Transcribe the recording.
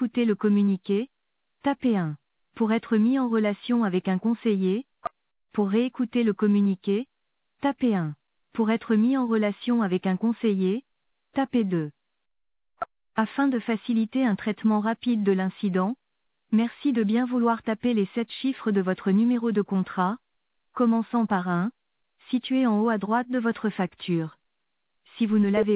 réécouter le communiqué, tapez 1. Pour être mis en relation avec un conseiller, pour réécouter le communiqué, tapez 1. Pour être mis en relation avec un conseiller, tapez 2. Afin de faciliter un traitement rapide de l'incident, merci de bien vouloir taper les 7 chiffres de votre numéro de contrat, commençant par 1, situé en haut à droite de votre facture. Si vous ne l'avez